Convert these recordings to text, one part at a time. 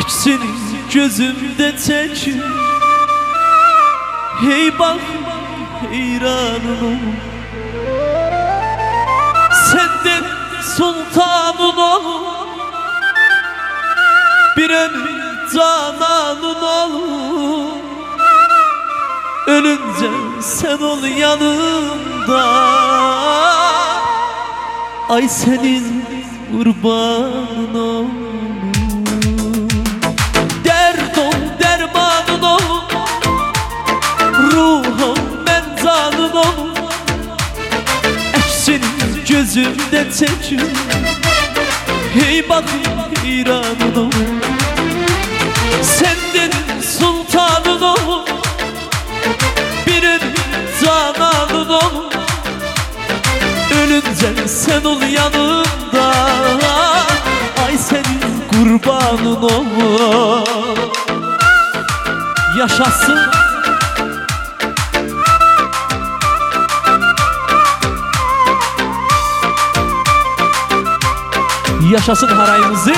Eksin gözümde tek. Hey bak heyranım, senden sultanın ol, bir ömür cananın ol. Ölünce sen ol yanımda, ay senin kurbanın ol. Dert ol dermanın ol, ruhum ben canın ol. Eksin gözümde tek. Hey bak heyranın ol, senden sultanın ol, bir cananın ol. Ölünce sen ol yanımda, ay senin kurbanın ol. Yaşasın yaşasın harayımızı.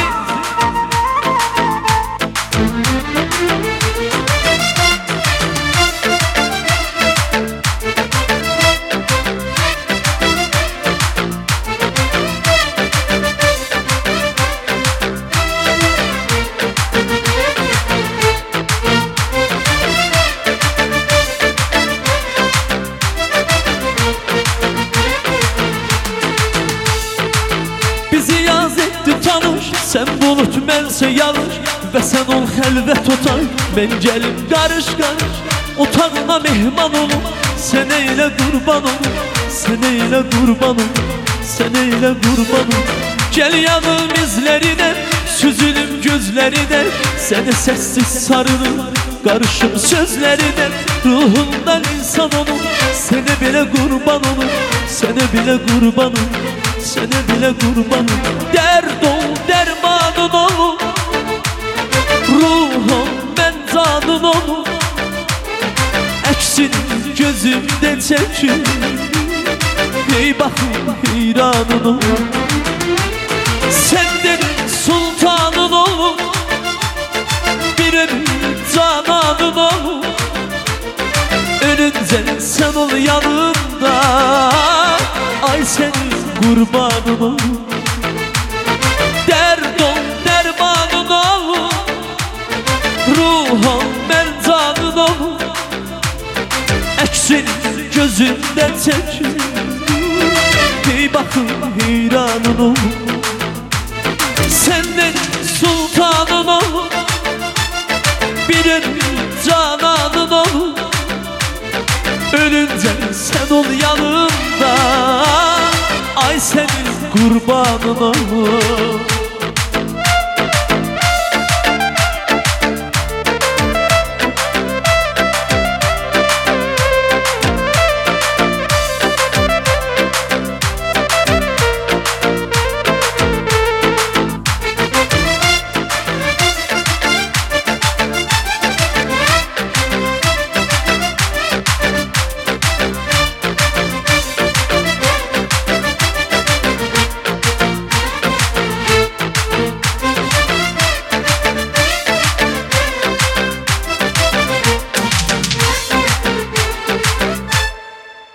Sen bulut bense yağış, ve sen ol helvet otay. Ben gelim karış karış, otağına mehman olum. Sen eyle kurban olum, sen eyle kurban olum, sen eyle kurban olum. Gel yanım izlerine, süzülüm gözlerine. Seni sessiz sarılım, karışım sözlerine. Ruhundan insan olum, seni bile kurban olum, seni bile kurban olum, seni bile kurban olum. Dert ol dermanın ol, ruhum ben canın ol. Eksin gözümden çekil, hey bakın heyranın ol. Senden sultanın ol, bir ömür cananın ol. Ölünce sen ol yanımda, ay senin kurbanın ol. Dert ol dermanın ol, ruhum ben canın ol. Eksin gözümden çekil, hey bakın heyranın ol. Senden sultanın ol, bir ömür cananın ol. Ölünce sen ol yanımda, ay senin kurbanın ol.